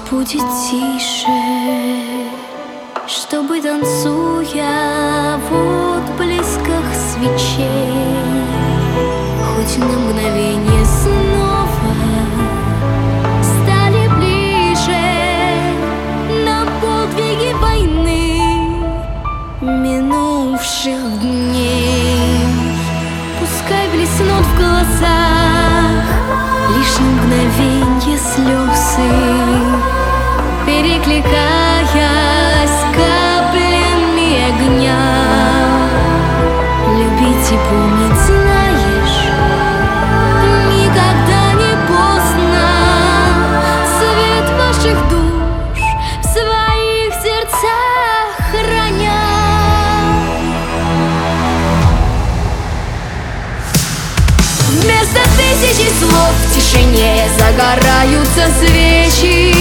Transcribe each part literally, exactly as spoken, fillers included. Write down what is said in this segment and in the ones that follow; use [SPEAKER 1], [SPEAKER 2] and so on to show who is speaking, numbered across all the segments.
[SPEAKER 1] будет тише, чтобы, танцуя в отблесках свечей, хоть на мгновение снова стали ближе на подвиги войны минувших дней. Пускай блеснут в глазах лишь на мгновенье слезы, перекликаясь каплями огня. Любить и помнить, знаешь, никогда не поздно. Свет ваших душ в своих сердцах храня. Вместо тысячи слов в тишине загораются свечи.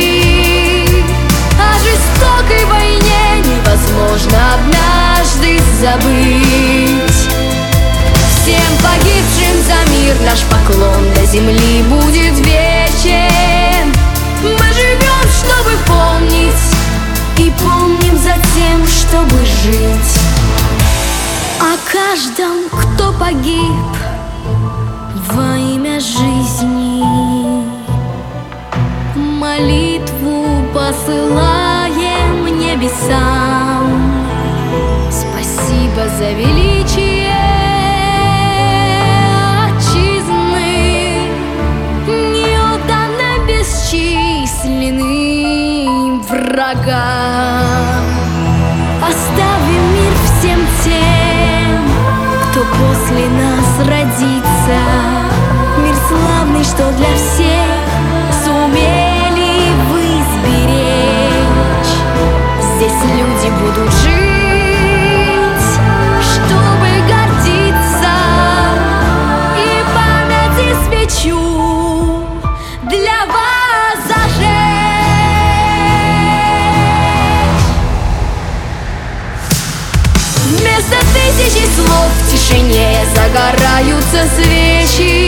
[SPEAKER 1] О жестокой войне невозможно однажды забыть. Всем погибшим за мир наш поклон до земли будет вечен. Мы живем, чтобы помнить, и помним затем, чтобы жить. О каждом, кто погиб во имя жизни, молитву посылаем небесам. Спасибо за величие отчизны, не отдано бесчисленным врагам. Оставим мир всем тем, кто после нас родится. Мир славный, что для всех сумели вы сберечь. Здесь люди будут жить, чтобы гордиться, и памяти свечу для вас зажечь. Вместо тысячи слов в тишине загораются свечи.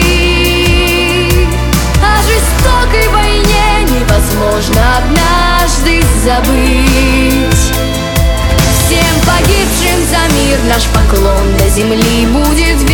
[SPEAKER 1] О жестокой войне невозможно однажды забыть. Всем погибшим за мир наш поклон до земли будет